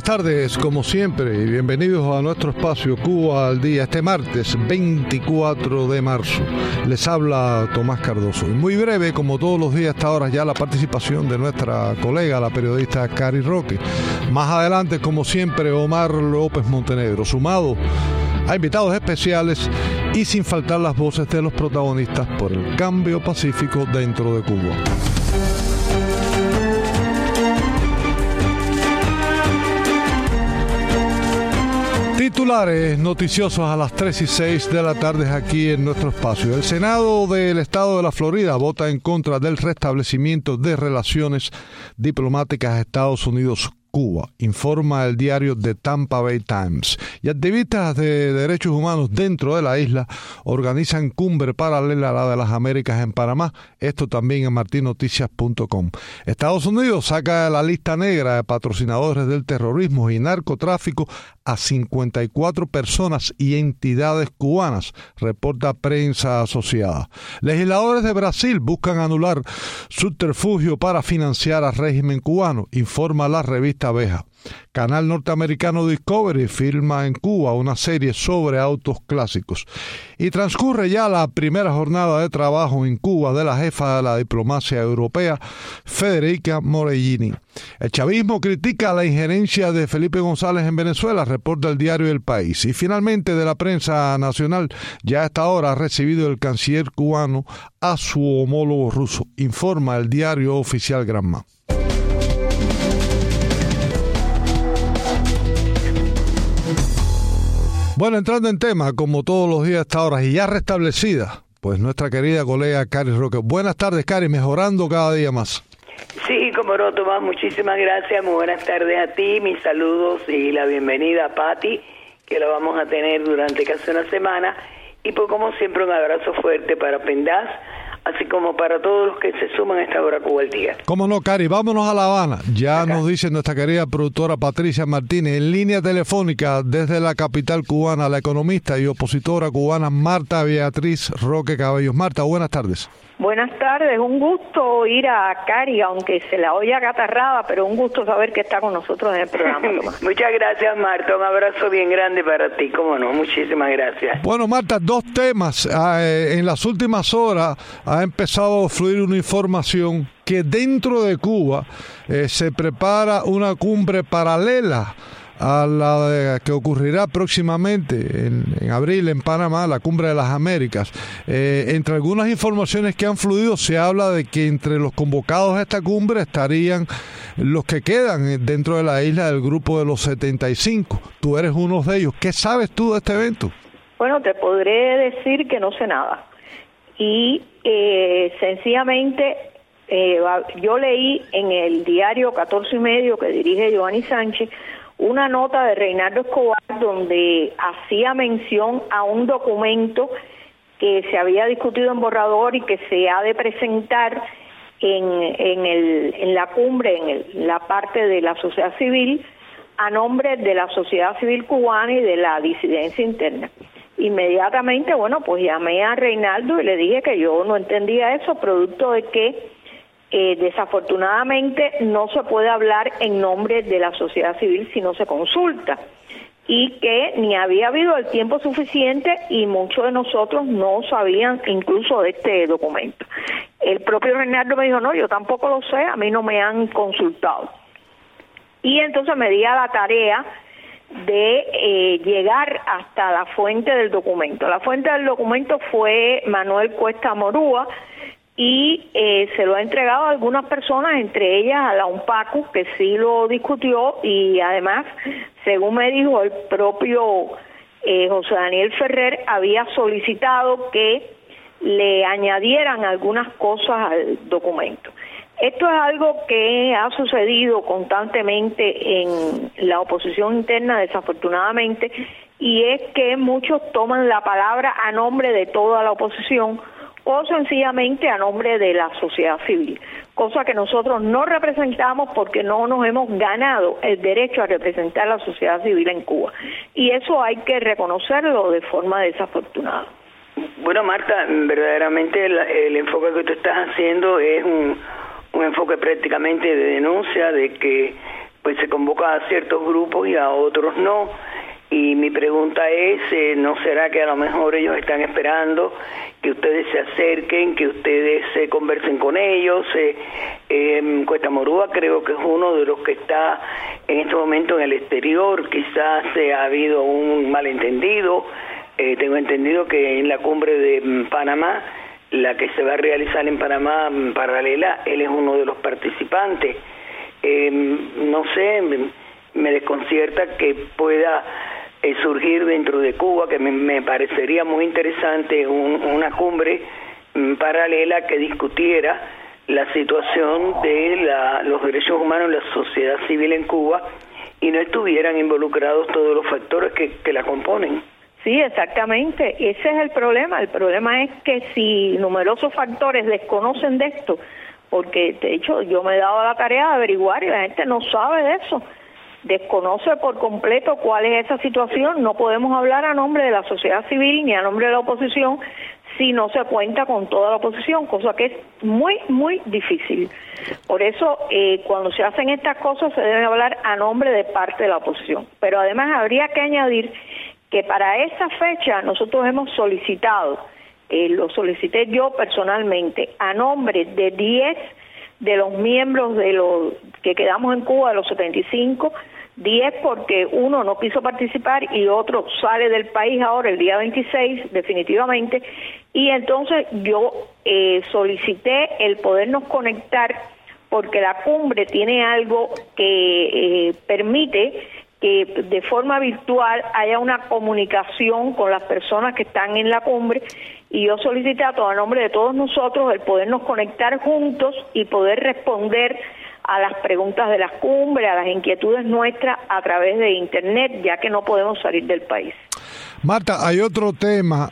tardes, como siempre, y bienvenidos a nuestro espacio Cuba al Día, este martes 24 de marzo. Les habla Tomás Cardoso. Y muy breve, como todos los días hasta ahora, ya la participación de nuestra colega, la periodista Cari Roque. Más adelante, como siempre, Omar López Montenegro, sumado a invitados especiales y sin faltar las voces de los protagonistas por el cambio pacífico dentro de Cuba. Titulares noticiosos a las 3:06 de la tarde aquí en nuestro espacio. El Senado del Estado de la Florida vota en contra del restablecimiento de relaciones diplomáticas Estados Unidos-Cuba, informa el diario The Tampa Bay Times. Y activistas de derechos humanos dentro de la isla organizan cumbre paralela a la de las Américas en Panamá. Esto también en martinoticias.com. Estados Unidos saca de la lista negra de patrocinadores del terrorismo y narcotráfico a 54 personas y entidades cubanas, reporta Prensa Asociada. Legisladores de Brasil buscan anular subterfugio para financiar al régimen cubano, informa la revista Veja. Canal norteamericano Discovery filma en Cuba una serie sobre autos clásicos. Y transcurre ya la primera jornada de trabajo en Cuba de la jefa de la diplomacia europea, Federica Mogherini. El chavismo critica la injerencia de Felipe González en Venezuela, reporta el diario El País. Y finalmente, de la prensa nacional, ya a esta hora ha recibido el canciller cubano a su homólogo ruso, informa el diario oficial Granma. Bueno, entrando en tema, como todos los días a esta hora, y ya restablecida, pues nuestra querida colega Cari Roque. Buenas tardes, Cari, mejorando cada día más. Sí, como no, Tomás, muchísimas gracias, muy buenas tardes a ti, mis saludos y la bienvenida a Patti, que lo vamos a tener durante casi una semana, y pues como siempre un abrazo fuerte para Pendaz, así como para todos los que se suman a esta hora Cuba al Día. Cómo no, Cari, vámonos a La Habana. Ya acá nos dice nuestra querida productora Patricia Martínez, en línea telefónica desde la capital cubana, la economista y opositora cubana Marta Beatriz Roque Cabellos. Marta, buenas tardes. Buenas tardes, un gusto oír a Cari, aunque se la oye acatarrada, pero un gusto saber que está con nosotros en el programa. Muchas gracias, Marta, un abrazo bien grande para ti, cómo no, muchísimas gracias. Bueno, Marta, dos temas. En las últimas horas ha empezado a fluir una información que dentro de Cuba se prepara una cumbre paralela a la que ocurrirá próximamente en abril en Panamá, la Cumbre de las Américas. Entre algunas informaciones que han fluido se habla de que entre los convocados a esta cumbre estarían los que quedan dentro de la isla del grupo de los 75. Tú eres uno de ellos. ¿Qué sabes tú de este evento? Bueno, te podré decir que no sé nada. Y sencillamente yo leí en el diario 14 y medio que dirige Giovanni Sánchez una nota de Reinaldo Escobar donde hacía mención a un documento que se había discutido en borrador y que se ha de presentar en la cumbre, en la parte de la sociedad civil, a nombre de la sociedad civil cubana y de la disidencia interna. Inmediatamente, bueno, pues llamé a Reinaldo y le dije que yo no entendía eso, producto de que desafortunadamente no se puede hablar en nombre de la sociedad civil si no se consulta, y que ni había habido el tiempo suficiente y muchos de nosotros no sabían incluso de este documento. El propio Reinaldo me dijo, no, yo tampoco lo sé, a mí no me han consultado. Y entonces me di a la tarea de llegar hasta la fuente del documento. La fuente del documento fue Manuel Cuesta Morúa, y se lo ha entregado a algunas personas, entre ellas a la UNPACU, que sí lo discutió, y además, según me dijo el propio José Daniel Ferrer, había solicitado que le añadieran algunas cosas al documento. Esto es algo que ha sucedido constantemente en la oposición interna, desafortunadamente, y es que muchos toman la palabra a nombre de toda la oposición, o sencillamente a nombre de la sociedad civil, cosa que nosotros no representamos porque no nos hemos ganado el derecho a representar a la sociedad civil en Cuba, y eso hay que reconocerlo de forma desafortunada. Bueno, Marta, verdaderamente el enfoque que tú estás haciendo es un enfoque prácticamente de denuncia de que pues se convoca a ciertos grupos y a otros no. Y mi pregunta es, ¿no será que a lo mejor ellos están esperando que ustedes se acerquen, que ustedes se conversen con ellos? Cuesta Morúa creo que es uno de los que está en este momento en el exterior. Quizás ha habido un malentendido. Tengo entendido que en la cumbre de Panamá, la que se va a realizar en Panamá paralela, él es uno de los participantes. No sé, me desconcierta que pueda surgir dentro de Cuba, que me parecería muy interesante una cumbre paralela que discutiera la situación de los derechos humanos en la sociedad civil en Cuba y no estuvieran involucrados todos los factores que la componen. Sí, exactamente. Ese es el problema. El problema es que si numerosos factores desconocen de esto, porque de hecho yo me he dado la tarea de averiguar y la gente no sabe de eso, desconoce por completo cuál es esa situación. No podemos hablar a nombre de la sociedad civil ni a nombre de la oposición si no se cuenta con toda la oposición, cosa que es muy, muy difícil. Por eso, cuando se hacen estas cosas se debe hablar a nombre de parte de la oposición. Pero además habría que añadir que para esa fecha nosotros hemos solicitado, lo solicité yo personalmente, a nombre de 10 de los miembros de los que quedamos en Cuba, de los 75, 10 porque uno no quiso participar y otro sale del país ahora el día 26 definitivamente, y entonces yo solicité el podernos conectar porque la cumbre tiene algo que permite que de forma virtual haya una comunicación con las personas que están en la cumbre, y yo solicité a nombre de todos nosotros el podernos conectar juntos y poder responder a las preguntas de las cumbres, a las inquietudes nuestras a través de Internet, ya que no podemos salir del país. Marta, hay otro tema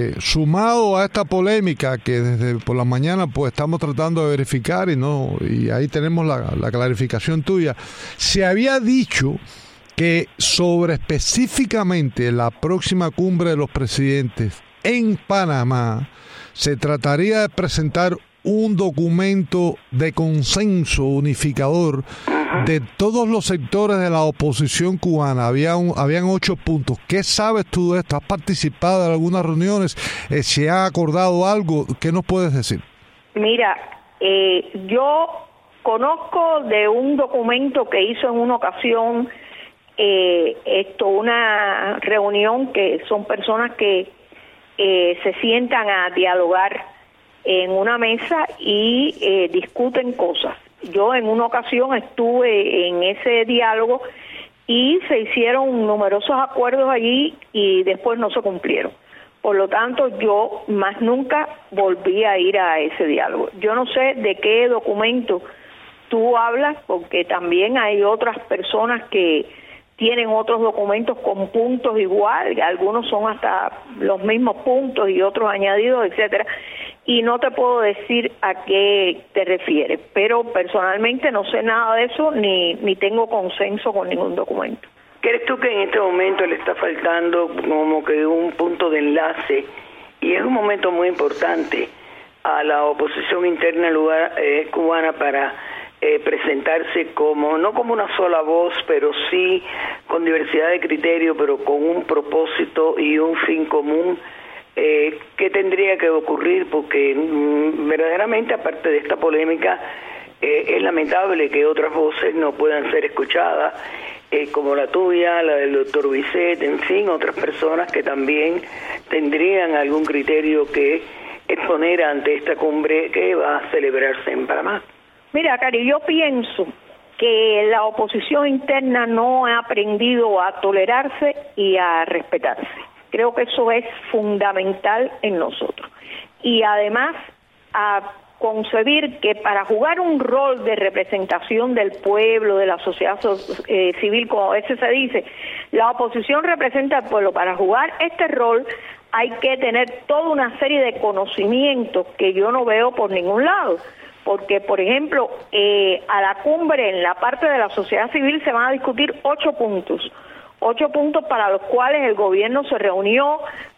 sumado a esta polémica que desde por la mañana pues estamos tratando de verificar y ahí tenemos la clarificación tuya. Se había dicho que sobre específicamente la próxima cumbre de los presidentes en Panamá se trataría de presentar un documento de consenso unificador de todos los sectores de la oposición cubana. Habían 8 puntos. ¿Qué sabes tú de esto? ¿Has participado en algunas reuniones? ¿Se ha acordado algo? ¿Qué nos puedes decir? Mira, yo conozco de un documento que hizo en una ocasión una reunión que son personas que se sientan a dialogar en una mesa y discuten cosas. Yo en una ocasión estuve en ese diálogo y se hicieron numerosos acuerdos allí y después no se cumplieron. Por lo tanto, yo más nunca volví a ir a ese diálogo. Yo no sé de qué documento tú hablas, porque también hay otras personas que tienen otros documentos con puntos igual, algunos son hasta los mismos puntos y otros añadidos, etcétera, y no te puedo decir a qué te refieres, pero personalmente no sé nada de eso ni tengo consenso con ningún documento. ¿Crees tú que en este momento le está faltando como que un punto de enlace, y es un momento muy importante a la oposición interna cubana para presentarse no como una sola voz, pero sí con diversidad de criterio, pero con un propósito y un fin común? ¿Qué tendría que ocurrir? Porque verdaderamente, aparte de esta polémica, es lamentable que otras voces no puedan ser escuchadas, como la tuya, la del doctor Bisset, en fin, otras personas que también tendrían algún criterio que exponer ante esta cumbre que va a celebrarse en Panamá. Mira, Cari, yo pienso que la oposición interna no ha aprendido a tolerarse y a respetarse. Creo que eso es fundamental en nosotros. Y además, a concebir que para jugar un rol de representación del pueblo, de la sociedad civil, como a veces se dice, la oposición representa al pueblo. Para jugar este rol hay que tener toda una serie de conocimientos que yo no veo por ningún lado. Porque, por ejemplo, a la cumbre, en la parte de la sociedad civil, se van a discutir 8 puntos. 8 puntos para los cuales el gobierno se reunió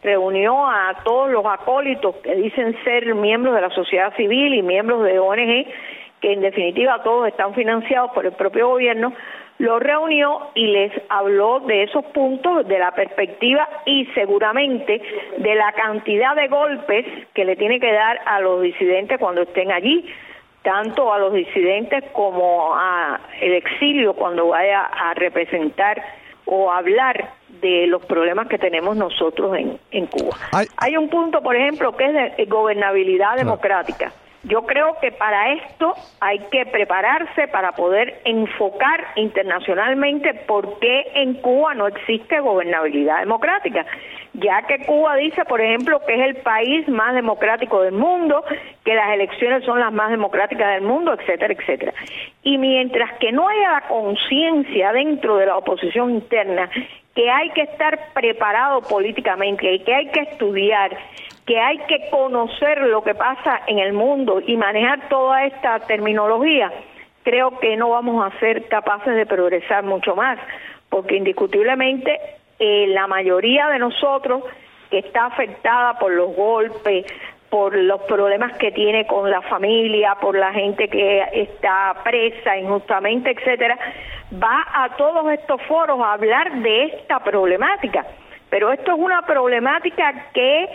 a todos los acólitos que dicen ser miembros de la sociedad civil y miembros de ONG, que en definitiva todos están financiados por el propio gobierno, los reunió y les habló de esos puntos, de la perspectiva y seguramente de la cantidad de golpes que le tiene que dar a los disidentes cuando estén allí, tanto a los disidentes como a el exilio cuando vaya a representar o hablar de los problemas que tenemos nosotros en Cuba. Hay un punto, por ejemplo, que es de gobernabilidad democrática. Yo creo que para esto hay que prepararse para poder enfocar internacionalmente por qué en Cuba no existe gobernabilidad democrática, ya que Cuba dice, por ejemplo, que es el país más democrático del mundo, que las elecciones son las más democráticas del mundo, etcétera, etcétera. Y mientras que no haya la conciencia dentro de la oposición interna que hay que estar preparado políticamente y que hay que estudiar, que hay que conocer lo que pasa en el mundo y manejar toda esta terminología, creo que no vamos a ser capaces de progresar mucho más, porque indiscutiblemente la mayoría de nosotros que está afectada por los golpes, por los problemas que tiene con la familia, por la gente que está presa injustamente, etcétera, va a todos estos foros a hablar de esta problemática. Pero esto es una problemática que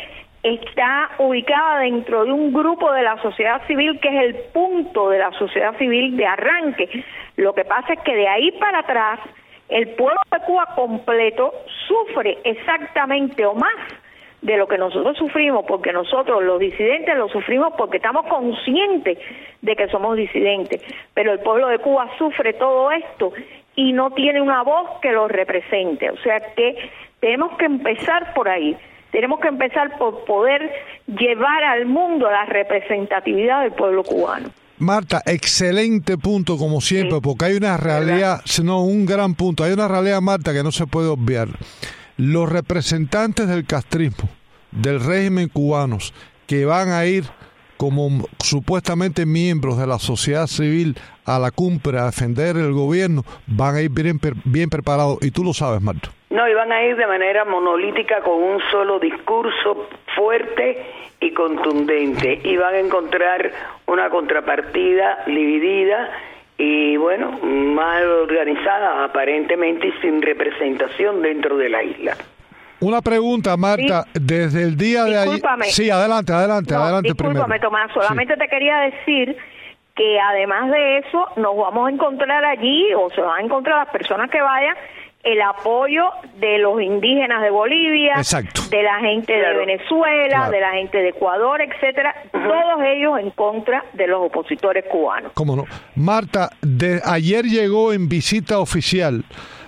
está ubicada dentro de un grupo de la sociedad civil que es el punto de la sociedad civil de arranque. Lo que pasa es que de ahí para atrás el pueblo de Cuba completo sufre exactamente o más de lo que nosotros sufrimos, porque nosotros los disidentes lo sufrimos porque estamos conscientes de que somos disidentes, pero el pueblo de Cuba sufre todo esto y no tiene una voz que lo represente. O sea que tenemos que empezar por ahí. Tenemos que empezar por poder llevar al mundo la representatividad del pueblo cubano. Marta, excelente punto como siempre, sí, porque hay una realidad, no, un gran punto, hay una realidad, Marta, que no se puede obviar. Los representantes del castrismo, del régimen cubanos, que van a ir como supuestamente miembros de la sociedad civil a la cumbre a defender el gobierno, van a ir bien preparados, y tú lo sabes, Marta. No, y van a ir de manera monolítica con un solo discurso fuerte y contundente, y van a encontrar una contrapartida dividida y, bueno, mal organizada aparentemente y sin representación dentro de la isla. Una pregunta, Marta, sí, desde el día de ayer... Sí, adelante discúlpame, primero. Tomás, solamente te quería decir que además de eso nos vamos a encontrar allí, o se van a encontrar las personas que vayan, el apoyo de los indígenas de Bolivia, exacto, de la gente de Venezuela, claro, de la gente de Ecuador, etcétera, todos ellos en contra de los opositores cubanos. ¿Cómo no? Marta, ayer llegó en visita oficial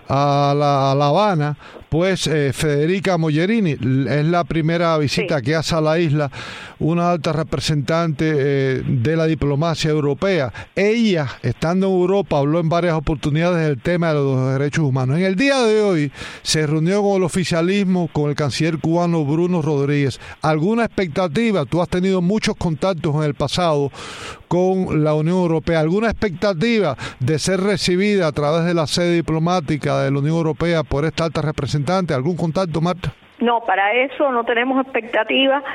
a La Habana, pues Federica Mogherini, es la primera visita que hace a la isla una alta representante de la diplomacia europea. Ella, estando en Europa, habló en varias oportunidades del tema de los derechos humanos. En el día de hoy se reunió con el oficialismo, con el canciller cubano Bruno Rodríguez. ¿Alguna expectativa? Tú has tenido muchos contactos en el pasado con la Unión Europea. ¿Alguna expectativa de ser recibida a través de la sede diplomática de la Unión Europea por esta alta representante? ¿Algún contacto, Marta? No, para eso no tenemos expectativa.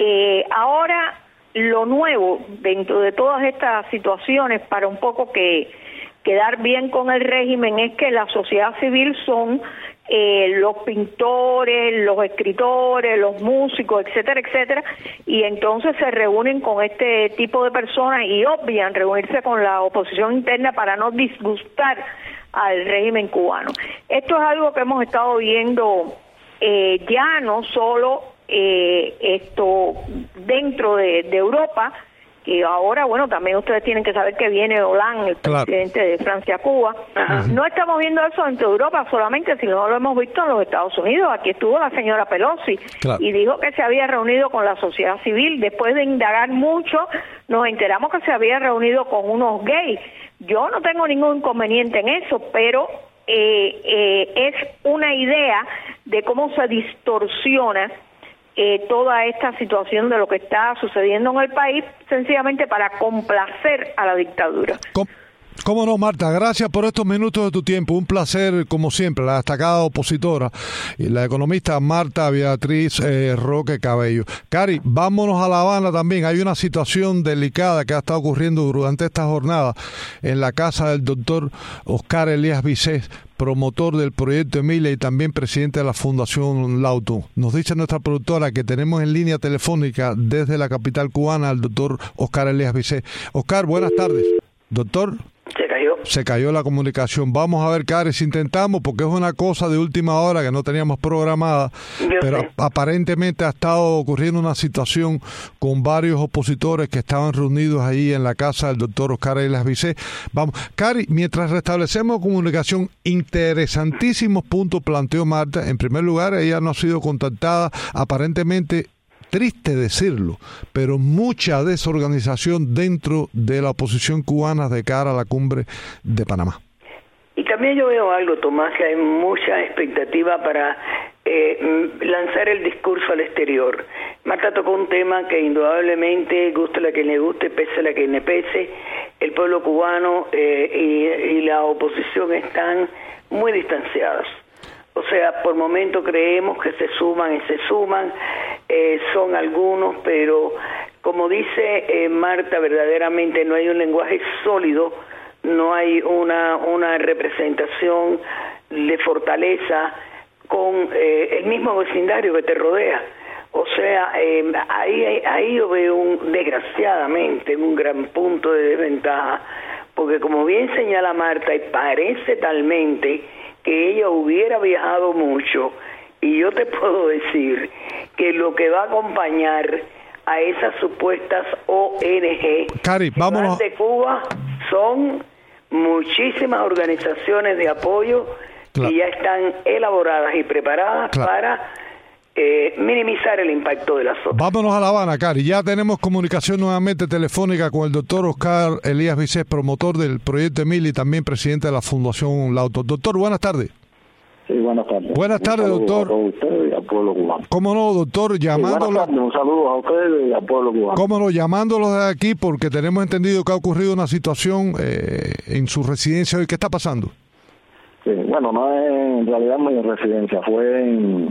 Ahora, lo nuevo dentro de todas estas situaciones, para un poco quedar bien con el régimen, es que la sociedad civil son los pintores, los escritores, los músicos, etcétera, etcétera, y entonces se reúnen con este tipo de personas y obvian reunirse con la oposición interna para no disgustar al régimen cubano. Esto es algo que hemos estado viendo ya no solo esto dentro de Europa, que ahora, bueno, también ustedes tienen que saber que viene Hollande, el presidente de Francia, Cuba. No estamos viendo eso dentro de Europa solamente, sino lo hemos visto en los Estados Unidos. Aquí estuvo la señora Pelosi y dijo que se había reunido con la sociedad civil. Después de indagar mucho, nos enteramos que se había reunido con unos gays. Yo no tengo ningún inconveniente en eso, pero es una idea de cómo se distorsiona toda esta situación de lo que está sucediendo en el país, sencillamente para complacer a la dictadura. Cómo no, Marta, gracias por estos minutos de tu tiempo. Un placer, como siempre, la destacada opositora y la economista Marta Beatriz Roque Cabello. Cari, vámonos a La Habana también. Hay una situación delicada que ha estado ocurriendo durante esta jornada en la casa del doctor Oscar Elías Vicés, promotor del proyecto Emilia y también presidente de la Fundación Lauto. Nos dice nuestra productora que tenemos en línea telefónica desde la capital cubana al doctor Oscar Elías Vicés. Oscar, buenas tardes. Doctor. Se cayó la comunicación. Vamos a ver, Cari, si intentamos, porque es una cosa de última hora que no teníamos programada, pero aparentemente ha estado ocurriendo una situación con varios opositores que estaban reunidos ahí en la casa del doctor Oscar Elías Vicés. Vamos, Cari, mientras restablecemos comunicación, interesantísimos puntos planteó Marta. En primer lugar, ella no ha sido contactada, aparentemente, triste decirlo, pero mucha desorganización dentro de la oposición cubana de cara a la cumbre de Panamá. Y también yo veo algo, Tomás, que hay mucha expectativa para lanzar el discurso al exterior. Marta tocó un tema que indudablemente, guste a quien le guste, pese a quien le pese, el pueblo cubano y la oposición están muy distanciados. O sea, por momento creemos que se suman, son algunos, pero como dice Marta, verdaderamente no hay un lenguaje sólido, no hay una representación de fortaleza con el mismo vecindario que te rodea. O sea, ahí yo veo desgraciadamente un gran punto de desventaja, porque como bien señala Marta, y parece talmente que ella hubiera viajado mucho, y yo te puedo decir que lo que va a acompañar a esas supuestas ONG Cari, vámonos de Cuba son muchísimas organizaciones de apoyo que ya están elaboradas y preparadas para minimizar el impacto de las otras. Vámonos a La Habana, Cari. Ya tenemos comunicación nuevamente telefónica con el doctor Oscar Elías Vicés, promotor del proyecto Emilia y también presidente de la Fundación Lauto. Doctor, buenas tardes. Sí, buenas tardes. Buenas tardes, doctor. A todos ustedes y al pueblo cubano. ¿Cómo no, doctor? Llamándolo. Sí, buenas tardes, un saludo a ustedes y al pueblo cubano. ¿Cómo no? Llamándolos de aquí porque tenemos entendido que ha ocurrido una situación en su residencia hoy. ¿Qué está pasando? Sí, bueno, no es en realidad mi residencia, fue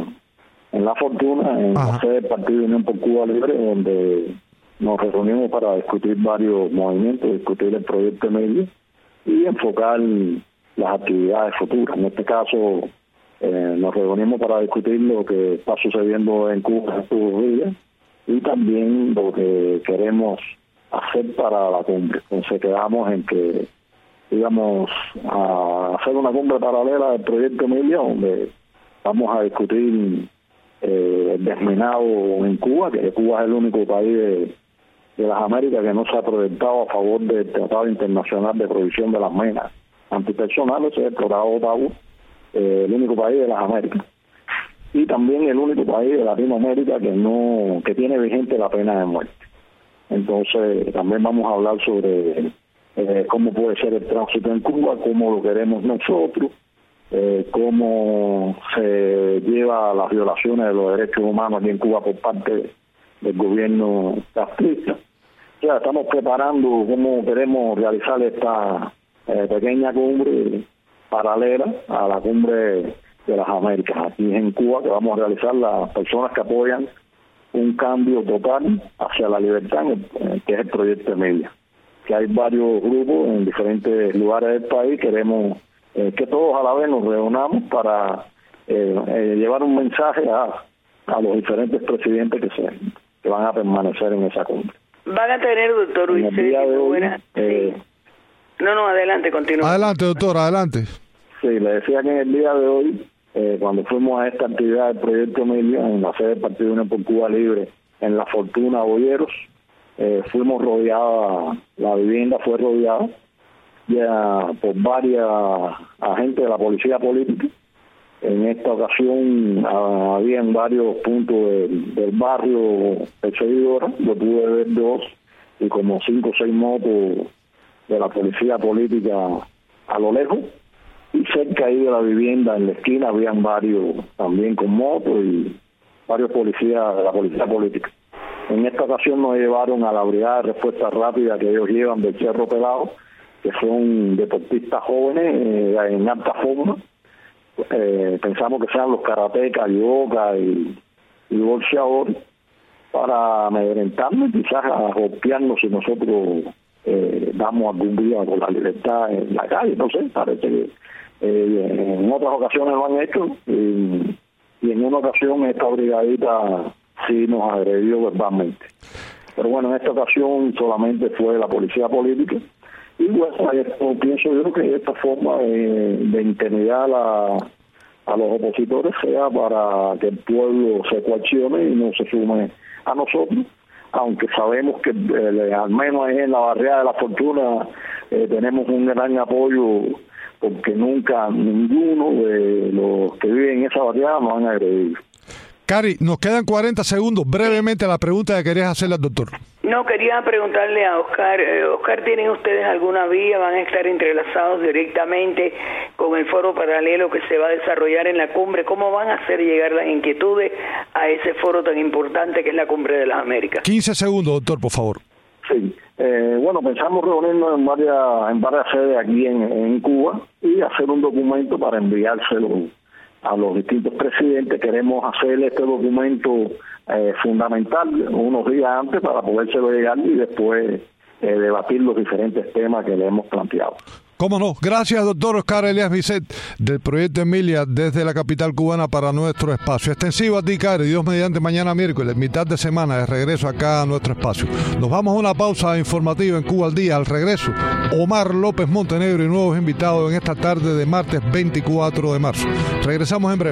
en La Fortuna, en la sede del Partido Unión por Cuba Libre, donde nos reunimos para discutir varios movimientos, discutir el proyecto Emilia y enfocar las actividades futuras. En este caso, nos reunimos para discutir lo que está sucediendo en Cuba estos días y también lo que queremos hacer para la cumbre. Entonces quedamos en que íbamos a hacer una cumbre paralela del proyecto Emilia, donde vamos a discutir el desminado en Cuba, que Cuba es el único país de las Américas que no se ha proyectado a favor del Tratado Internacional de Prohibición de las Minas Antipersonales, es el Tratado Ottawa, el único país de las Américas. Y también el único país de Latinoamérica que tiene vigente la pena de muerte. Entonces también vamos a hablar sobre cómo puede ser el tránsito en Cuba, cómo lo queremos nosotros, cómo se lleva las violaciones de los derechos humanos aquí en Cuba por parte del gobierno castrista. O sea, estamos preparando cómo queremos realizar esta pequeña cumbre paralela a la cumbre de las Américas aquí en Cuba, que vamos a realizar las personas que apoyan un cambio total hacia la libertad, que es el proyecto Emilia. Que hay varios grupos en diferentes lugares del país, queremos que todos a la vez nos reunamos para llevar un mensaje a los diferentes presidentes que van a permanecer en esa cumbre. Van a tener, doctor Luis, No, adelante, continúa. Adelante, doctor, adelante. Sí, le decía que en el día de hoy, cuando fuimos a esta actividad del proyecto Emilia, en la sede del Partido Unión por Cuba Libre, en La Fortuna, Boyeros, fuimos rodeados, la vivienda fue rodeada ya por varias agentes de la policía política. En esta ocasión había en varios puntos del barrio perseguidora, yo pude ver 2 y como 5 o 6 motos de la policía política a lo lejos, y cerca ahí de la vivienda en la esquina habían varios también con motos y varios policías de la policía política. En esta ocasión nos llevaron a la brigada de respuesta rápida que ellos llevan del Cerro Pelado, que son deportistas jóvenes en alta forma. Pensamos que sean los karatecas, yoga y boxeadores, para amedrentarnos y quizás a golpearnos si nosotros damos algún día con la libertad en la calle. No sé, parece que en otras ocasiones lo han hecho y en una ocasión esta brigadita sí nos agredió verbalmente. Pero bueno, en esta ocasión solamente fue la policía política. Y bueno, pienso yo que esta forma de intimidar a los opositores sea para que el pueblo se coaccione y no se sume a nosotros, aunque sabemos que al menos ahí en la barriada de La Fortuna tenemos un gran apoyo, porque nunca ninguno de los que viven en esa barriada nos han agredido. Cari, nos quedan 40 segundos. Brevemente la pregunta que querías hacerle al doctor. No, quería preguntarle a Oscar. Oscar, ¿tienen ustedes alguna vía? ¿Van a estar entrelazados directamente con el foro paralelo que se va a desarrollar en la cumbre? ¿Cómo van a hacer llegar las inquietudes a ese foro tan importante que es la Cumbre de las Américas? 15 segundos, doctor, por favor. Sí. Bueno, pensamos reunirnos en varias sedes aquí en Cuba y hacer un documento para enviárselo a los distintos presidentes. Queremos hacer este documento fundamental unos días antes para podérselo llegar y después debatir los diferentes temas que le hemos planteado. ¿Cómo no? Gracias, doctor Oscar Elías Bisset, del Proyecto Emilia, desde la capital cubana para nuestro espacio. Extensivo a ti, Cari. Dios mediante, mañana miércoles, mitad de semana, de regreso acá a nuestro espacio. Nos vamos a una pausa informativa en Cuba al Día. Al regreso, Omar López Montenegro y nuevos invitados en esta tarde de martes 24 de marzo. Regresamos en breve.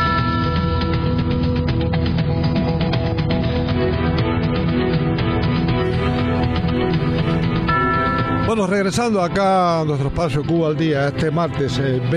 Bueno, regresando acá a nuestro espacio Cuba al Día, este martes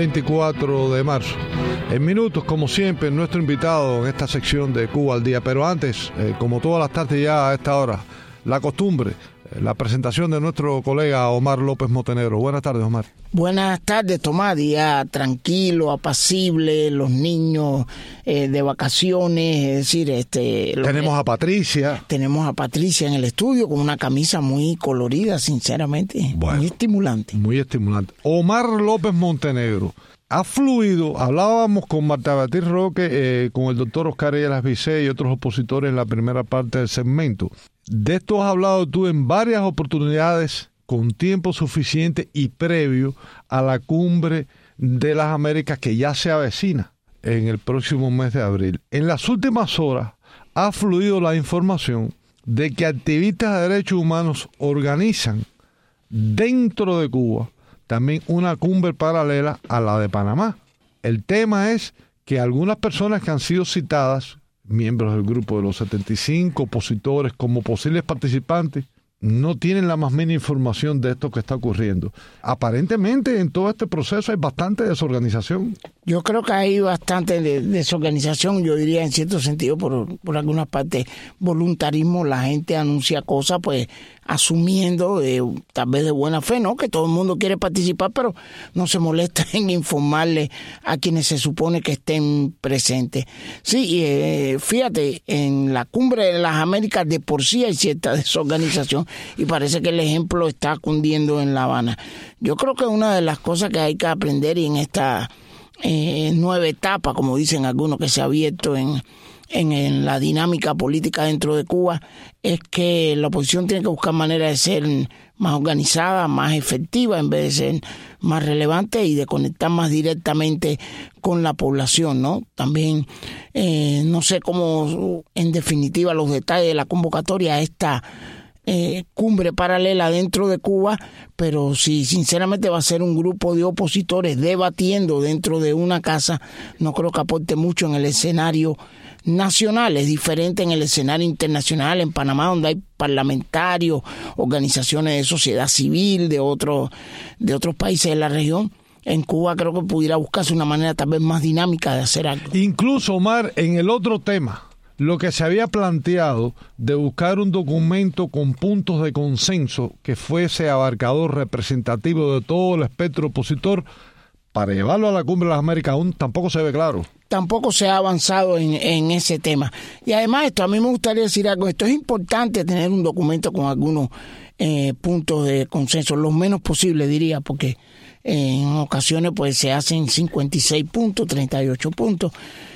24 de marzo. En minutos, como siempre, nuestro invitado en esta sección de Cuba al Día. Pero antes, como todas las tardes ya a esta hora, la costumbre, la presentación de nuestro colega Omar López Montenegro. Buenas tardes, Omar. Buenas tardes, Tomás. Día tranquilo, apacible, los niños de vacaciones, es decir, tenemos a Patricia. Tenemos a Patricia en el estudio con una camisa muy colorida, sinceramente, bueno, muy estimulante. Muy estimulante. Omar López Montenegro. Ha fluido, hablábamos con Marta Beatriz Roque, con el doctor Oscar Elías Bisset y otros opositores en la primera parte del segmento. De esto has hablado tú en varias oportunidades con tiempo suficiente y previo a la Cumbre de las Américas que ya se avecina en el próximo mes de abril. En las últimas horas ha fluido la información de que activistas de derechos humanos organizan dentro de Cuba también una cumbre paralela a la de Panamá. El tema es que algunas personas que han sido citadas, miembros del grupo de los 75 opositores como posibles participantes, no tienen la más mínima información de esto que está ocurriendo. Aparentemente en todo este proceso hay bastante desorganización. Yo creo que hay bastante desorganización, yo diría en cierto sentido, por algunas partes, voluntarismo. La gente anuncia cosas pues asumiendo tal vez de buena fe, ¿no? Que todo el mundo quiere participar, pero no se molesta en informarle a quienes se supone que estén presentes. Sí, fíjate, en la Cumbre de las Américas de por sí hay cierta desorganización y parece que el ejemplo está cundiendo en La Habana. Yo creo que una de las cosas que hay que aprender y en esta nueva etapa, como dicen algunos, que se ha abierto en la dinámica política dentro de Cuba, es que la oposición tiene que buscar maneras de ser más organizada, más efectiva, en vez de ser más relevante y de conectar más directamente con la población, ¿no? También no sé cómo, en definitiva, los detalles de la convocatoria a esta cumbre paralela dentro de Cuba, pero si sinceramente va a ser un grupo de opositores debatiendo dentro de una casa, no creo que aporte mucho en el escenario nacional. Es diferente en el escenario internacional, en Panamá, donde hay parlamentarios, organizaciones de sociedad civil de otros países de la región. En Cuba creo que pudiera buscarse una manera tal vez más dinámica de hacer algo. Incluso, Omar, en el otro tema, lo que se había planteado de buscar un documento con puntos de consenso que fuese abarcador, representativo de todo el espectro opositor, para llevarlo a la Cumbre de las Américas, aún tampoco se ve claro. tampoco se ha avanzado en ese tema. Y además a mí me gustaría decir algo, esto es importante tener un documento con algunos puntos de consenso, lo menos posible diría, porque en ocasiones pues se hacen 56 puntos, 38 puntos.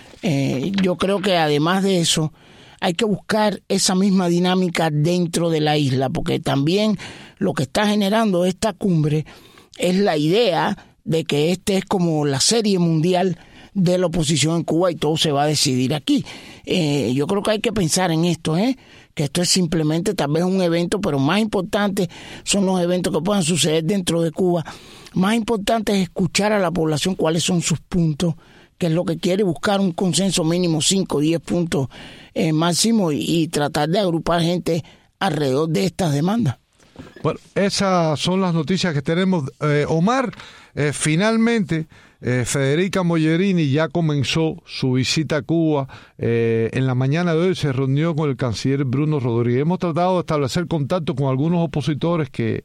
Yo creo que además de eso hay que buscar esa misma dinámica dentro de la isla, porque también lo que está generando esta cumbre es la idea de que este es como la serie mundial de la oposición en Cuba y todo se va a decidir aquí. Yo creo que hay que pensar en esto, que esto es simplemente tal vez un evento, pero más importante son los eventos que puedan suceder dentro de Cuba. Más importante es escuchar a la población cuáles son sus puntos, qué es lo que quiere, buscar un consenso mínimo 5 o 10 puntos máximo y tratar de agrupar gente alrededor de estas demandas. Bueno, esas son las noticias que tenemos. Omar, finalmente Federica Mogherini ya comenzó su visita a Cuba. En la mañana de hoy se reunió con el canciller Bruno Rodríguez. Hemos tratado de establecer contacto con algunos opositores que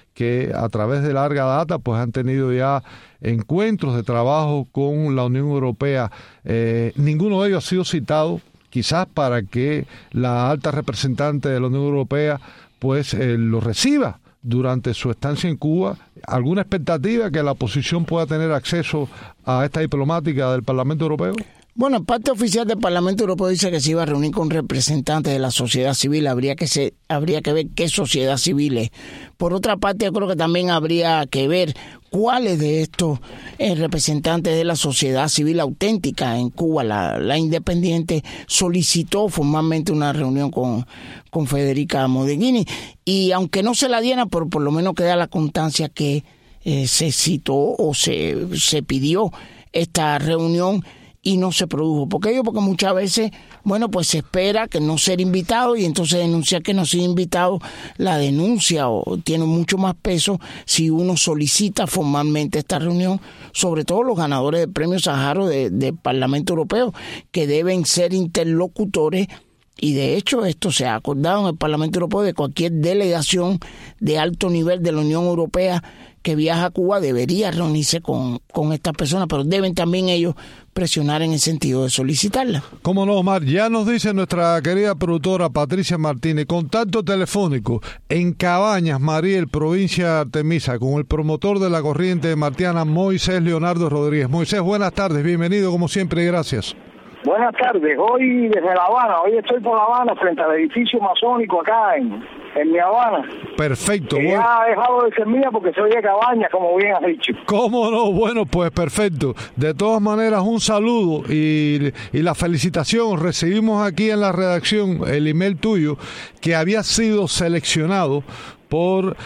a través de larga data pues han tenido ya encuentros de trabajo con la Unión Europea. Ninguno de ellos ha sido citado, quizás para que la alta representante de la Unión Europea pues lo reciba durante su estancia en Cuba. ¿Alguna expectativa que la oposición pueda tener acceso a esta diplomática del Parlamento Europeo? Bueno, el parte oficial del Parlamento Europeo dice que se iba a reunir con representantes de la sociedad civil. Habría que ver qué sociedad civil es. Por otra parte, yo creo que también habría que ver cuáles de estos representantes de la sociedad civil auténtica en Cuba, la independiente, solicitó formalmente una reunión con Federica Mogherini. Y aunque no se la dieran, por lo menos queda la constancia que se citó o se pidió esta reunión y no se produjo. ¿Por qué? Porque muchas veces, bueno, pues se espera que no ser invitado y entonces denunciar que no ser invitado, la denuncia o tiene mucho más peso si uno solicita formalmente esta reunión, sobre todo los ganadores del premio Sájarov del Parlamento Europeo, que deben ser interlocutores. Y de hecho esto se ha acordado en el Parlamento Europeo de cualquier delegación de alto nivel de la Unión Europea que viaja a Cuba debería reunirse con estas personas, pero deben también ellos presionar en el sentido de solicitarla. ¿Cómo no, Omar? Ya nos dice nuestra querida productora Patricia Martínez, contacto telefónico en Cabañas, Mariel, provincia de Artemisa, con el promotor de la corriente martiana, Moisés Leonardo Rodríguez. Moisés, buenas tardes, bienvenido como siempre y gracias. Buenas tardes, hoy desde La Habana, hoy estoy por La Habana frente al edificio masónico acá en Mi Habana. Perfecto. Que ya ha dejado de ser mía porque soy de Cabañas, como bien has dicho. ¿Cómo no? Bueno, pues perfecto. De todas maneras, un saludo y la felicitación. Recibimos aquí en la redacción el email tuyo que había sido seleccionado por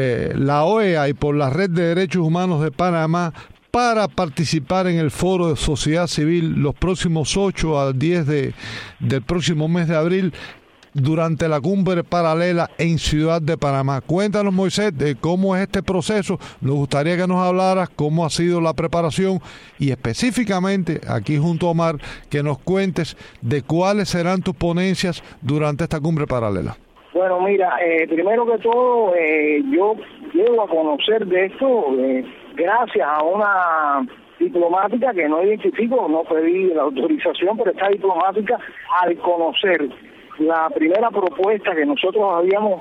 la OEA y por la Red de Derechos Humanos de Panamá para participar en el Foro de Sociedad Civil los próximos 8 al 10 del próximo mes de abril durante la cumbre paralela en Ciudad de Panamá. Cuéntanos, Moisés, de cómo es este proceso. Nos gustaría que nos hablaras cómo ha sido la preparación y específicamente, aquí junto a Omar, que nos cuentes de cuáles serán tus ponencias durante esta cumbre paralela. Bueno, mira, primero que todo, yo llego a conocer de esto gracias a una diplomática que no identifico, no pedí la autorización, pero esta diplomática, al conocer la primera propuesta que nosotros habíamos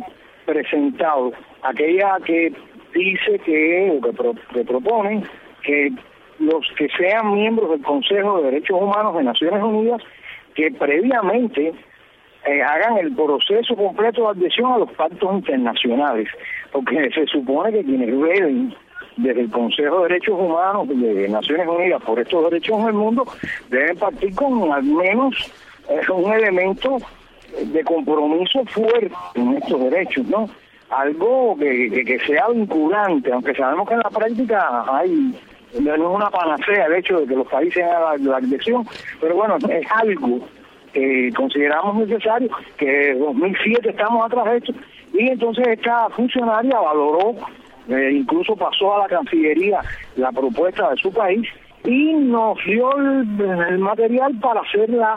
presentado, aquella que dice que proponen que los que sean miembros del Consejo de Derechos Humanos de Naciones Unidas, que previamente hagan el proceso completo de adhesión a los pactos internacionales, porque se supone que quienes deben desde el Consejo de Derechos Humanos de Naciones Unidas por estos derechos en el mundo deben partir con al menos un elemento de compromiso fuerte en estos derechos, ¿no? Algo que sea vinculante, aunque sabemos que en la práctica no es una panacea el hecho de que los países hagan la adhesión, pero bueno, es algo que consideramos necesario, que desde 2007 estamos atrás de esto, y entonces esta funcionaria valoró, incluso pasó a la Cancillería la propuesta de su país y nos dio el material para hacer la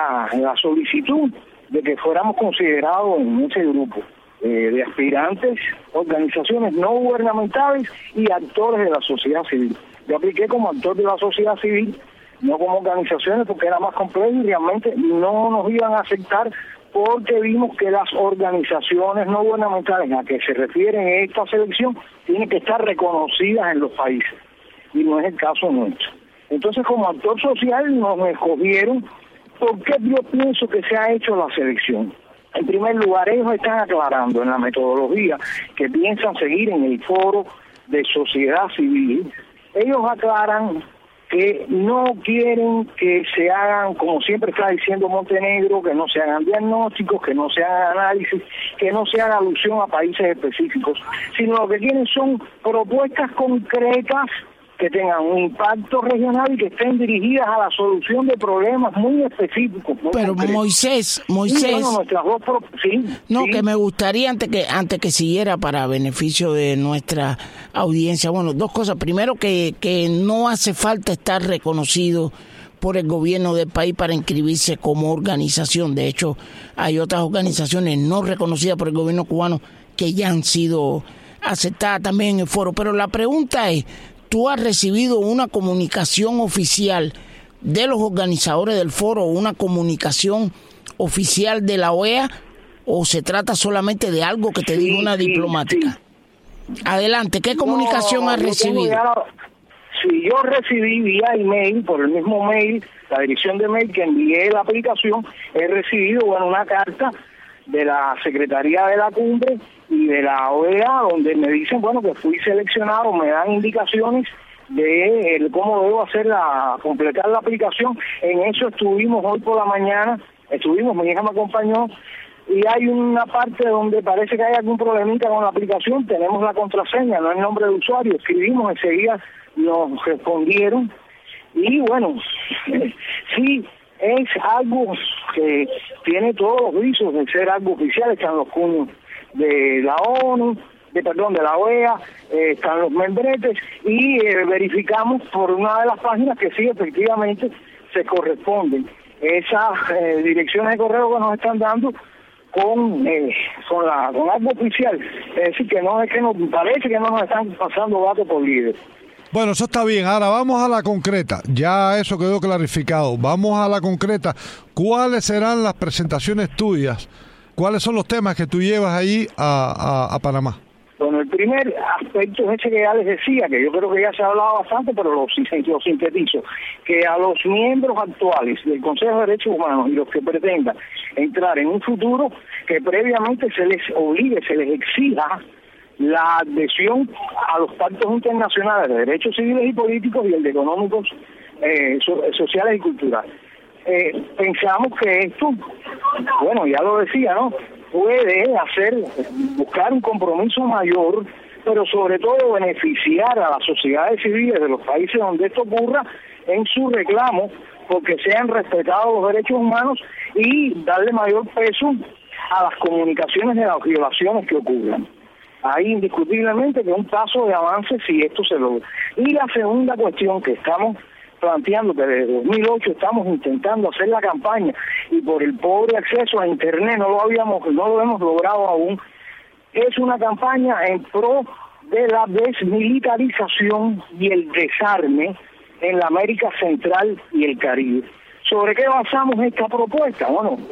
solicitud de que fuéramos considerados en ese grupo de aspirantes, organizaciones no gubernamentales y actores de la sociedad civil. Yo apliqué como actor de la sociedad civil no como organizaciones, porque era más complejo y realmente no nos iban a aceptar, porque vimos que las organizaciones no gubernamentales a que se refiere esta selección tienen que estar reconocidas en los países, y no es el caso nuestro. Entonces, como actor social nos escogieron. ¿Por qué yo pienso que se ha hecho la selección? En primer lugar, ellos están aclarando en la metodología que piensan seguir en el foro de sociedad civil. Ellos aclaran que no quieren que se hagan, como siempre está diciendo Montenegro, que no se hagan diagnósticos, que no se hagan análisis, que no se haga alusión a países específicos, sino lo que quieren son propuestas concretas que tengan un impacto regional y que estén dirigidas a la solución de problemas muy específicos. Pero concretos. Moisés, bueno, que me gustaría antes que siguiera para beneficio de nuestra audiencia, bueno, dos cosas. Primero, que no hace falta estar reconocido por el gobierno del país para inscribirse como organización. De hecho, hay otras organizaciones no reconocidas por el gobierno cubano que ya han sido aceptadas también en el foro. Pero la pregunta es, ¿tú has recibido una comunicación oficial de los organizadores del foro, una comunicación oficial de la OEA, o se trata solamente de algo que te diga una diplomática? Sí. Adelante, ¿qué comunicación has recibido? Sí, yo recibí vía email, por el mismo mail, la dirección de mail que envié la aplicación, he recibido una carta de la Secretaría de la Cumbre y de la OEA, donde me dicen, que fui seleccionado, me dan indicaciones de cómo debo completar la aplicación. En eso estuvimos hoy por la mañana, mi hija me acompañó, y hay una parte donde parece que hay algún problemita con la aplicación, tenemos la contraseña, no el nombre de usuario, escribimos, enseguida nos respondieron, y sí, es algo que tiene todos los visos de ser algo oficial. Están los cuños de la ONU, de la OEA, están los membretes, y verificamos por una de las páginas que sí, efectivamente, se corresponden esas direcciones de correo que nos están dando con algo oficial. Es decir, que no es que nos parece que no nos están pasando datos por líder. Bueno, eso está bien. Ahora vamos a la concreta. Ya eso quedó clarificado. Vamos a la concreta. ¿Cuáles serán las presentaciones tuyas? ¿Cuáles son los temas que tú llevas ahí a Panamá? Bueno, el primer aspecto es ese que ya les decía, que yo creo que ya se ha hablado bastante, pero lo sintetizo, que a los miembros actuales del Consejo de Derechos Humanos y los que pretendan entrar en un futuro, que previamente se les obligue, se les exija la adhesión a los pactos internacionales de derechos civiles y políticos y el de económicos, sociales y culturales. Pensamos que esto, ya lo decía, ¿no?, puede buscar un compromiso mayor, pero sobre todo beneficiar a las sociedades civiles de los países donde esto ocurra en su reclamo, porque sean respetados los derechos humanos, y darle mayor peso a las comunicaciones de las violaciones que ocurran. Hay indiscutiblemente que un paso de avance si esto se logra. Y la segunda cuestión que estamos planteando, que desde 2008 estamos intentando hacer la campaña, y por el pobre acceso a Internet no lo hemos logrado aún, es una campaña en pro de la desmilitarización y el desarme en la América Central y el Caribe. ¿Sobre qué basamos esta propuesta?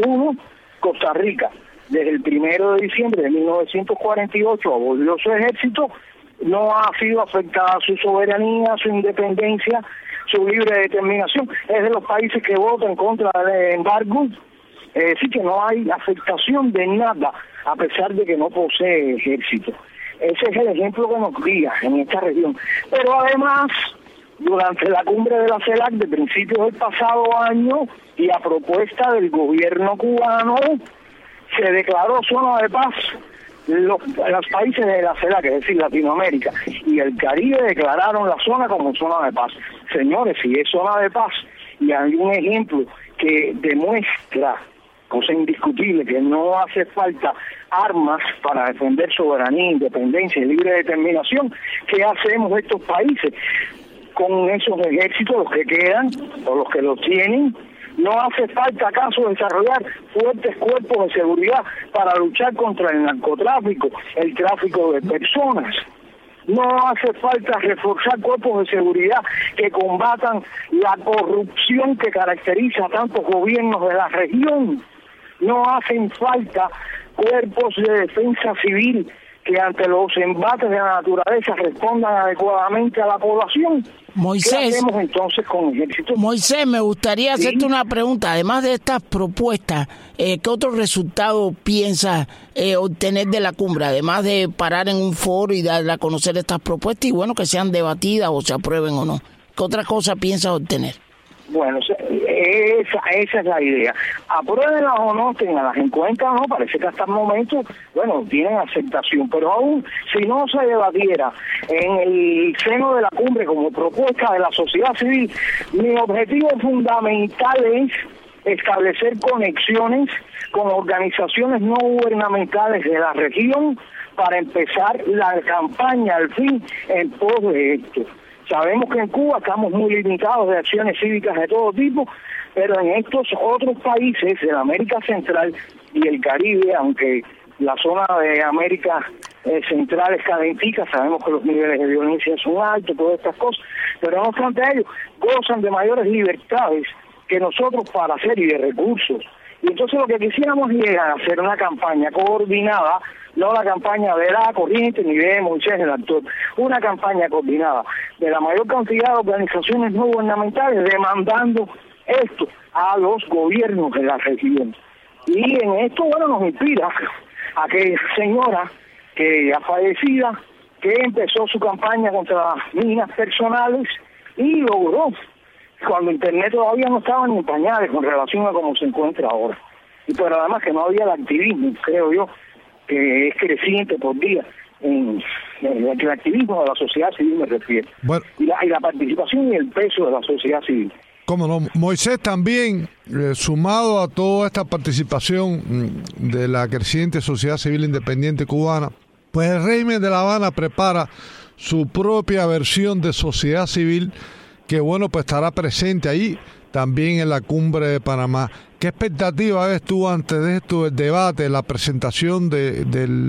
Costa Rica, desde el 1 de diciembre de 1948 abolió su ejército, no ha sido afectada su soberanía, su independencia, su libre determinación. Es de los países que votan contra el embargo, sí, que no hay afectación de nada, a pesar de que no posee ejército. Ese es el ejemplo que nos guía en esta región. Pero además, durante la cumbre de la CELAC de principios del pasado año, y a propuesta del gobierno cubano, se declaró zona de paz. Los países de la CELAC, es decir, Latinoamérica y el Caribe, declararon la zona como zona de paz. Señores, si es zona de paz y hay un ejemplo que demuestra, cosa indiscutible, que no hace falta armas para defender soberanía, independencia y libre determinación, ¿qué hacemos estos países con esos ejércitos, los que quedan o los que los tienen? ¿No hace falta acaso desarrollar fuertes cuerpos de seguridad para luchar contra el narcotráfico, el tráfico de personas? No hace falta reforzar cuerpos de seguridad que combatan la corrupción que caracteriza a tantos gobiernos de la región. No hacen falta cuerpos de defensa civil que ante los embates de la naturaleza respondan adecuadamente a la población. Moisés, ¿qué hacemos entonces con el ejército? Moisés, me gustaría hacerte una pregunta. Además de estas propuestas, ¿qué otro resultado piensas obtener de la cumbre? Además de parar en un foro y dar a conocer estas propuestas y bueno, que sean debatidas o se aprueben o no. ¿Qué otra cosa piensas obtener? Bueno, esa es la idea. Apruébenlas o no, tenganlas en cuenta o no, parece que hasta el momento, bueno, tienen aceptación, pero aún si no se debatiera en el seno de la cumbre como propuesta de la sociedad civil, mi objetivo fundamental es establecer conexiones con organizaciones no gubernamentales de la región para empezar la campaña al fin en pos de esto. Sabemos que en Cuba estamos muy limitados de acciones cívicas de todo tipo, pero en estos otros países de la América Central y el Caribe, aunque la zona de América Central es calentica, sabemos que los niveles de violencia son altos, todas estas cosas, pero no obstante ello, gozan de mayores libertades que nosotros para hacer y de recursos. Y entonces lo que quisiéramos es hacer una campaña coordinada, no la campaña de la corriente ni de Moisés el actor, una campaña coordinada de la mayor cantidad de organizaciones no gubernamentales demandando esto a los gobiernos de la región. Y en esto, bueno, nos inspira a aquella señora que ya fallecida, que empezó su campaña contra las minas personales y logró, cuando Internet todavía no estaba ni en pañales con relación a cómo se encuentra ahora. Y pero además que no había el activismo, creo yo, que es creciente por día, en el activismo de la sociedad civil me refiero. Bueno, y la participación y el peso de la sociedad civil. Cómo no, Moisés, también sumado a toda esta participación de la creciente sociedad civil independiente cubana, pues el régimen de La Habana prepara su propia versión de sociedad civil que bueno, pues estará presente ahí también en la cumbre de Panamá. ¿Qué expectativa ves tú antes de esto, el debate, la presentación de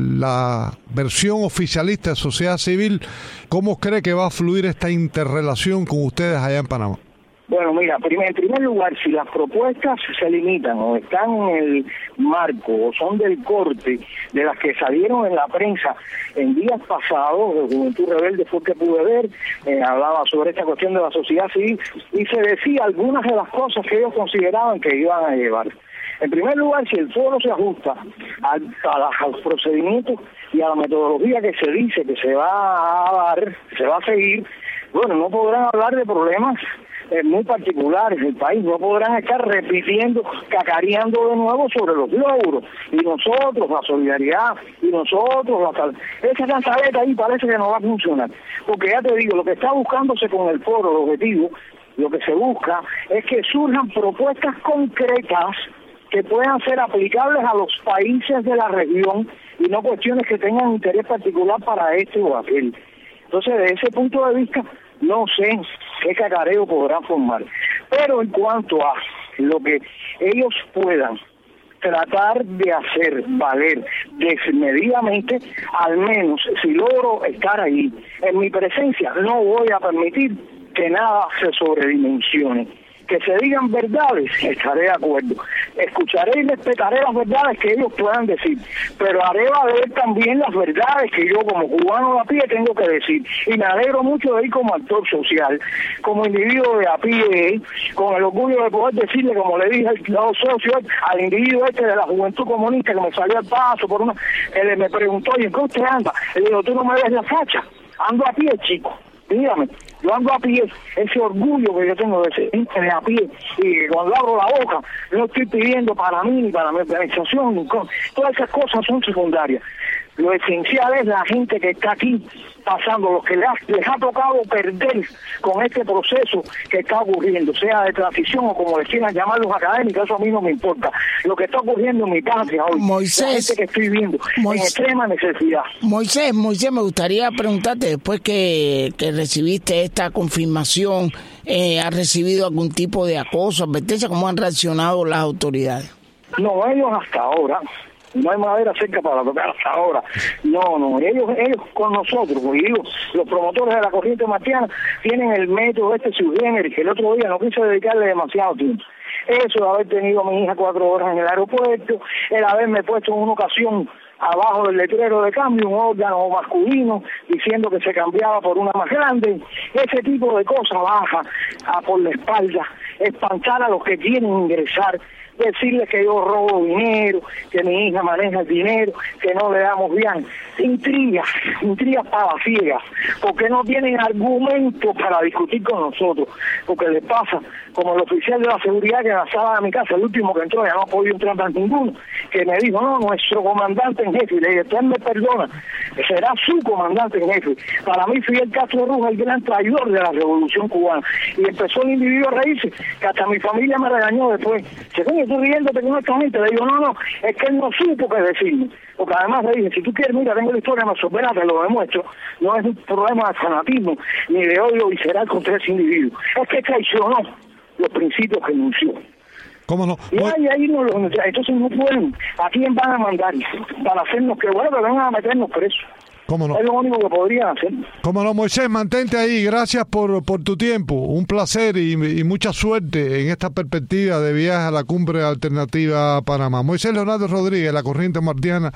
la versión oficialista de sociedad civil? ¿Cómo cree que va a fluir esta interrelación con ustedes allá en Panamá? Bueno, mira, en primer lugar, si las propuestas se limitan o están en el marco o son del corte de las que salieron en la prensa en días pasados, de Juventud Rebelde fue que pude ver, hablaba sobre esta cuestión de la sociedad civil y se decía algunas de las cosas que ellos consideraban que iban a llevar. En primer lugar, si el foro se ajusta a los procedimientos y a la metodología que se dice que se va a dar, se va a seguir, bueno, no podrán hablar de problemas muy particulares del país, no podrán estar repitiendo, cacareando de nuevo sobre los logros, y nosotros, la solidaridad, y nosotros, esa cantaleta ahí parece que no va a funcionar, porque ya te digo, lo que está buscándose con el foro, el objetivo, lo que se busca es que surjan propuestas concretas que puedan ser aplicables a los países de la región y no cuestiones que tengan interés particular para este o aquel. Entonces, desde ese punto de vista, no sé qué cacareo podrán formar. Pero en cuanto a lo que ellos puedan tratar de hacer valer desmedidamente, al menos si logro estar ahí en mi presencia, no voy a permitir que nada se sobredimensione. Que se digan verdades, estaré de acuerdo. Escucharé y respetaré las verdades que ellos puedan decir, pero haré valer también las verdades que yo como cubano de a pie tengo que decir. Y me alegro mucho de ir como actor social, como individuo de a pie, con el orgullo de poder decirle, como le dije al socio, al individuo de la Juventud Comunista que me salió al paso, él me preguntó, ¿y en qué usted anda? Le digo, ¿tú no me ves la facha? Ando a pie, chico. Dígame, yo ando a pie, ese orgullo que yo tengo de ser de a pie, y cuando abro la boca, no estoy pidiendo para mí ni para mi organización, todas esas cosas son secundarias. Lo esencial es la gente que está aquí pasando, los que les ha tocado perder con este proceso que está ocurriendo, sea de transición o como les quieran llamar los académicos, eso a mí no me importa. Lo que está ocurriendo en mi patria hoy, Moisés, la gente que estoy viendo en extrema necesidad. Moisés, me gustaría preguntarte, después que recibiste esta confirmación, ¿has recibido algún tipo de acoso, advertencia? ¿Cómo han reaccionado las autoridades? No, ellos hasta ahora No hay madera cerca para tocar hasta ahora. No, ellos con nosotros, porque digo, los promotores de la corriente martiana tienen el método sui generis, que el otro día no quise dedicarle demasiado tiempo. Eso de haber tenido a mi hija 4 horas en el aeropuerto, el haberme puesto en una ocasión abajo del letrero de cambio un órgano masculino diciendo que se cambiaba por una más grande, ese tipo de cosas baja por la espalda, espantar a los que quieren ingresar, decirles que yo robo dinero, que mi hija maneja el dinero, que no le damos bien. Intrigas palaciegas, porque no tienen argumentos para discutir con nosotros, porque les pasa como el oficial de la seguridad que en la sala de mi casa, el último que entró, ya no ha podido entrar más ninguno, que me dijo, no, nuestro comandante en jefe, y le dije, usted me perdona, será su comandante en jefe. Para mí Fidel Castro Ruz, el gran traidor de la revolución cubana. Y empezó el individuo a reírse, que hasta mi familia me regañó después. Según estoy riéndote con esta gente, le digo, no, es que él no supo qué decirme. Porque además le dije, si tú quieres, mira, tengo la historia más soberana, te lo demuestro. No es un problema de fanatismo, ni de odio visceral contra ese individuo. Es que traicionó los principios que enunció. ¿Cómo no? Y ahí no entonces no pueden. ¿A quién van a mandar? Para hacernos que bueno, que vengan a meternos presos. ¿Cómo no? Es lo único que podrían hacer. ¿Cómo no, Moisés? Mantente ahí. Gracias por tu tiempo. Un placer y mucha suerte en esta perspectiva de viaje a la Cumbre Alternativa Panamá. Moisés Leonardo Rodríguez, la corriente martiana,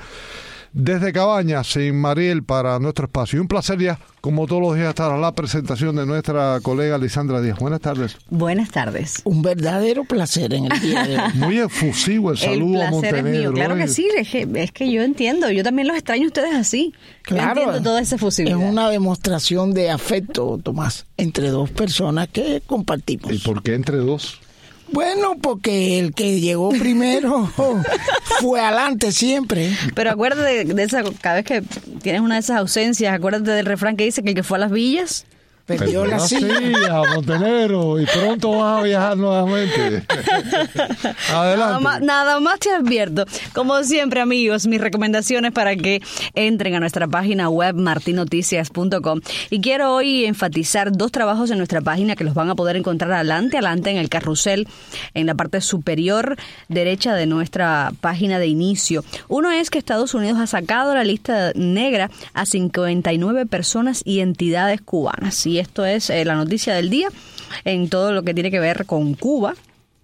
desde Cabañas, en Mariel, para nuestro espacio. Y un placer ya, como todos los días, estar a la presentación de nuestra colega Lisandra Díaz. Buenas tardes. Buenas tardes. Un verdadero placer en el día de hoy. Muy efusivo el saludo a Montenegro. El placer es mío, claro que sí, es que yo entiendo, yo también los extraño a ustedes así. Claro, yo entiendo toda esa efusividad. Es una demostración de afecto, Tomás, entre dos personas que compartimos. ¿Y por qué entre dos? Bueno, porque el que llegó primero fue adelante siempre. Pero acuérdate de esa, cada vez que tienes una de esas ausencias, acuérdate del refrán que dice que el que fue a las villas perdió la silla. Montenegro, y pronto vas a viajar nuevamente. Adelante. Nada más te advierto. Como siempre, amigos, mis recomendaciones para que entren a nuestra página web martinoticias.com. Y quiero hoy enfatizar 2 trabajos en nuestra página que los van a poder encontrar adelante en el carrusel, en la parte superior derecha de nuestra página de inicio. Uno es que Estados Unidos ha sacado la lista negra a 59 personas y entidades cubanas. Y esto es la noticia del día en todo lo que tiene que ver con Cuba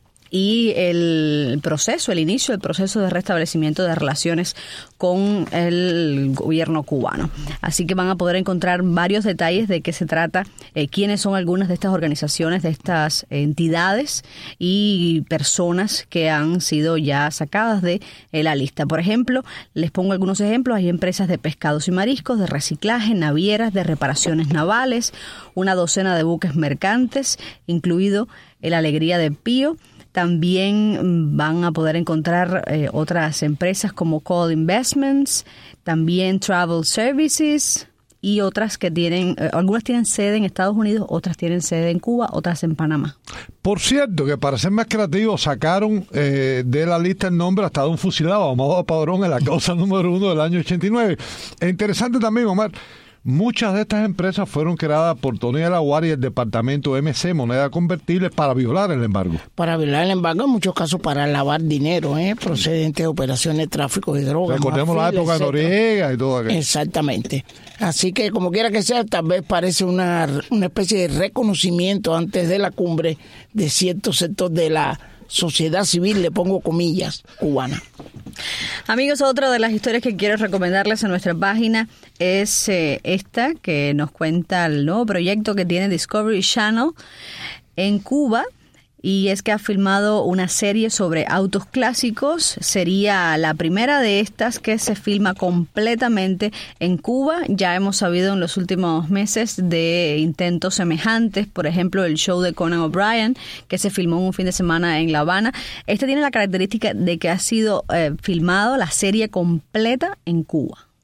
y el inicio del proceso de restablecimiento de relaciones con el gobierno cubano. Así que van a poder encontrar varios detalles de qué se trata, quiénes son algunas de estas organizaciones, de estas entidades y personas que han sido ya sacadas de la lista. Por ejemplo, les pongo algunos ejemplos. Hay empresas de pescados y mariscos, de reciclaje, navieras, de reparaciones navales, una docena de buques mercantes, incluido el Alegría de Pío. También van a poder encontrar otras empresas como Call Investments, también Travel Services y otras que tienen, algunas tienen sede en Estados Unidos, otras tienen sede en Cuba, otras en Panamá. Por cierto, que para ser más creativos, sacaron de la lista el nombre hasta de un fusilado, Amado Padrón, en la causa número 1 del año 89. Es interesante también, Omar. Muchas de estas empresas fueron creadas por Tony de la Guardia y el departamento MC, moneda convertible, para violar el embargo. Para violar el embargo, en muchos casos para lavar dinero, procedente de operaciones de tráfico de drogas. Recordemos la época de Noriega y todo aquello. Exactamente. Así que, como quiera que sea, tal vez parece una especie de reconocimiento antes de la cumbre de cierto sector de la sociedad civil, le pongo comillas, cubana. Amigos, otra de las historias que quiero recomendarles en nuestra página es esta que nos cuenta el nuevo proyecto que tiene Discovery Channel en Cuba. Y es que ha filmado una serie sobre autos clásicos. Sería la primera de estas que se filma completamente en Cuba. Ya hemos sabido en los últimos meses de intentos semejantes. Por ejemplo, el show de Conan O'Brien, que se filmó en un fin de semana en La Habana. Este tiene la característica de que ha sido filmado la serie completa en Cuba.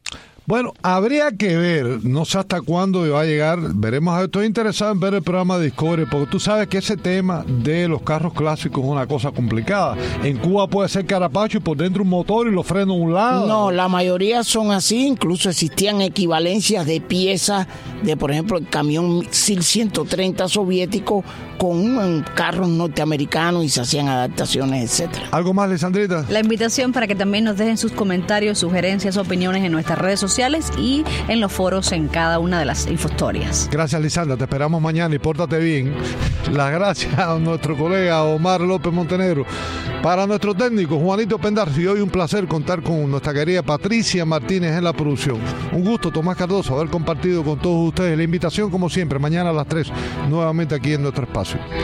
Bueno, habría que ver, no sé hasta cuándo va a llegar, veremos. Estoy interesado en ver el programa de Discovery, porque tú sabes que ese tema de los carros clásicos es una cosa complicada. En Cuba puede ser carapacho y por dentro un motor y los frenos a un lado. No, la mayoría son así, incluso existían equivalencias de piezas de, por ejemplo, el camión SIL 130 soviético con carros norteamericanos y se hacían adaptaciones, etcétera. ¿Algo más, Lisandrita? La invitación para que también nos dejen sus comentarios, sugerencias, opiniones en nuestras redes sociales y en los foros en cada una de las infohistorias. Gracias, Lisandra. Te esperamos mañana y pórtate bien. Las gracias a nuestro colega Omar López Montenegro. Para nuestro técnico, Juanito Pendarcio, y hoy un placer contar con nuestra querida Patricia Martínez en la producción. Un gusto, Tomás Cardoso, haber compartido con todos ustedes. La invitación, como siempre, mañana a las 3, nuevamente aquí en nuestro espacio.